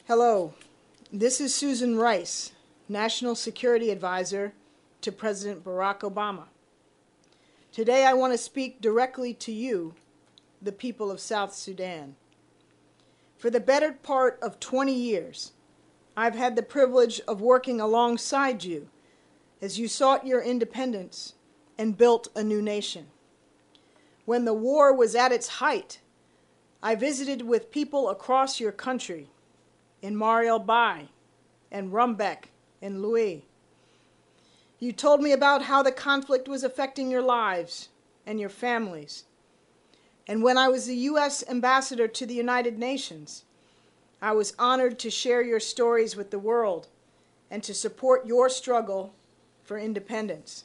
Hello, this is Susan Rice, National Security Advisor to President Barack Obama. Today I want to speak directly to you, the people of South Sudan. For the better part of 20 years, I've had the privilege of working alongside you as you sought your independence and built a new nation. When the war was at its height, I visited with people across your country in Mar el Bai and Rumbek and Louis. You told me about how the conflict was affecting your lives and your families. And when I was the U.S. Ambassador to the United Nations, I was honored to share your stories with the world and to support your struggle for independence.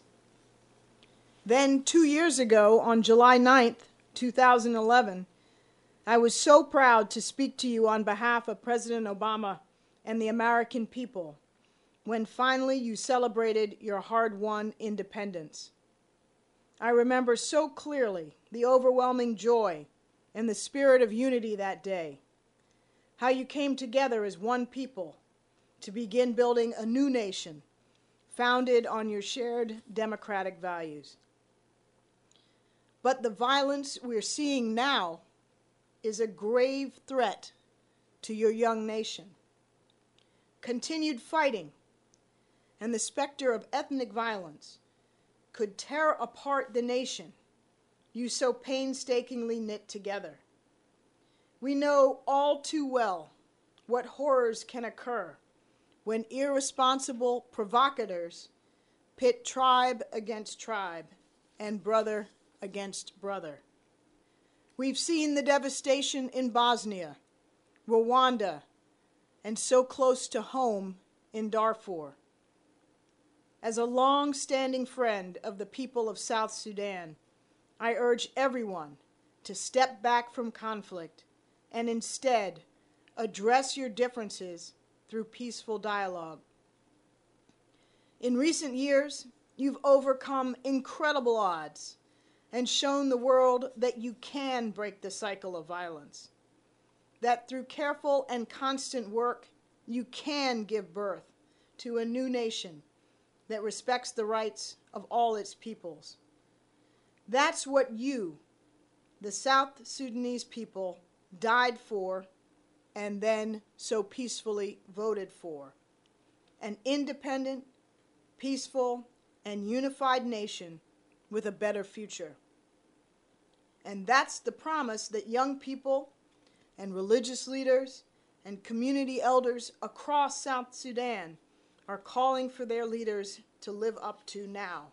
Then, 2 years ago, on July 9th, 2011, I was so proud to speak to you on behalf of President Obama and the American people when finally you celebrated your hard-won independence. I remember so clearly the overwhelming joy and the spirit of unity that day, how you came together as one people to begin building a new nation founded on your shared democratic values. But the violence we're seeing now is a grave threat to your young nation. Continued fighting and the specter of ethnic violence could tear apart the nation you so painstakingly knit together. We know all too well what horrors can occur when irresponsible provocateurs pit tribe against tribe and brother against brother. We've seen the devastation in Bosnia, Rwanda, and so close to home in Darfur. As a long-standing friend of the people of South Sudan, I urge everyone to step back from conflict and instead address your differences through peaceful dialogue. In recent years, you've overcome incredible odds and shown the world that you can break the cycle of violence, that through careful and constant work, you can give birth to a new nation that respects the rights of all its peoples. That's what you, the South Sudanese people, died for and then so peacefully voted for: an independent, peaceful, and unified nation with a better future. And that's the promise that young people and religious leaders and community elders across South Sudan are calling for their leaders to live up to now.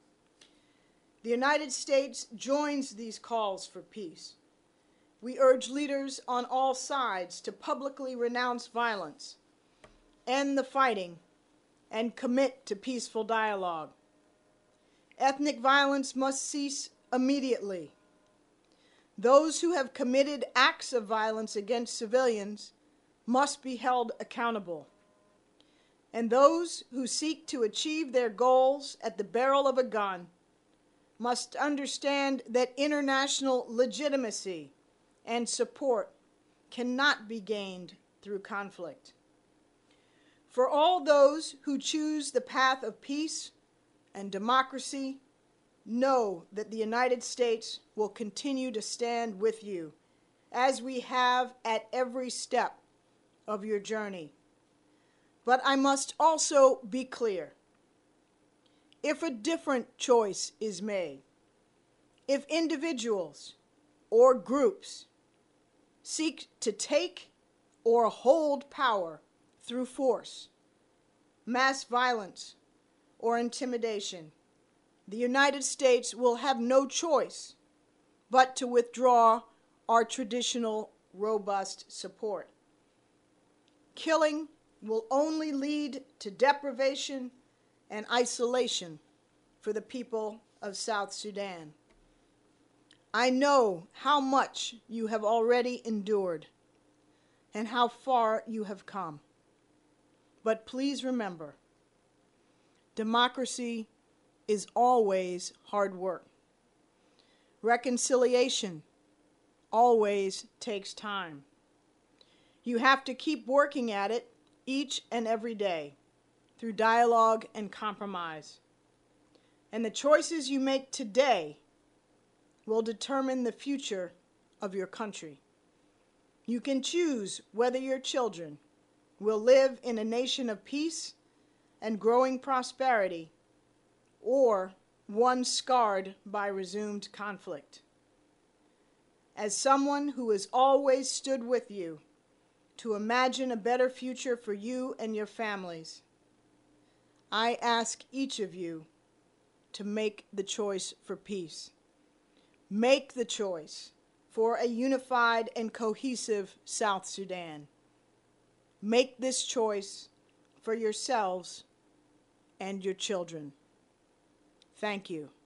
The United States joins these calls for peace. We urge leaders on all sides to publicly renounce violence, end the fighting, and commit to peaceful dialogue. Ethnic violence must cease immediately. Those who have committed acts of violence against civilians must be held accountable. And those who seek to achieve their goals at the barrel of a gun must understand that international legitimacy and support cannot be gained through conflict. For all those who choose the path of peace and democracy, know that the United States will continue to stand with you, as we have at every step of your journey. But I must also be clear. If a different choice is made, if individuals or groups seek to take or hold power through force, mass violence, or intimidation, the United States will have no choice but to withdraw our traditional robust support. Killing will only lead to deprivation and isolation for the people of South Sudan. I know how much you have already endured and how far you have come. But please remember, democracy is always hard work. Reconciliation always takes time. You have to keep working at it each and every day through dialogue and compromise. And the choices you make today will determine the future of your country. You can choose whether your children will live in a nation of peace and growing prosperity, or one scarred by resumed conflict. As someone who has always stood with you to imagine a better future for you and your families, I ask each of you to make the choice for peace. Make the choice for a unified and cohesive South Sudan. Make this choice for yourselves and your children. Thank you.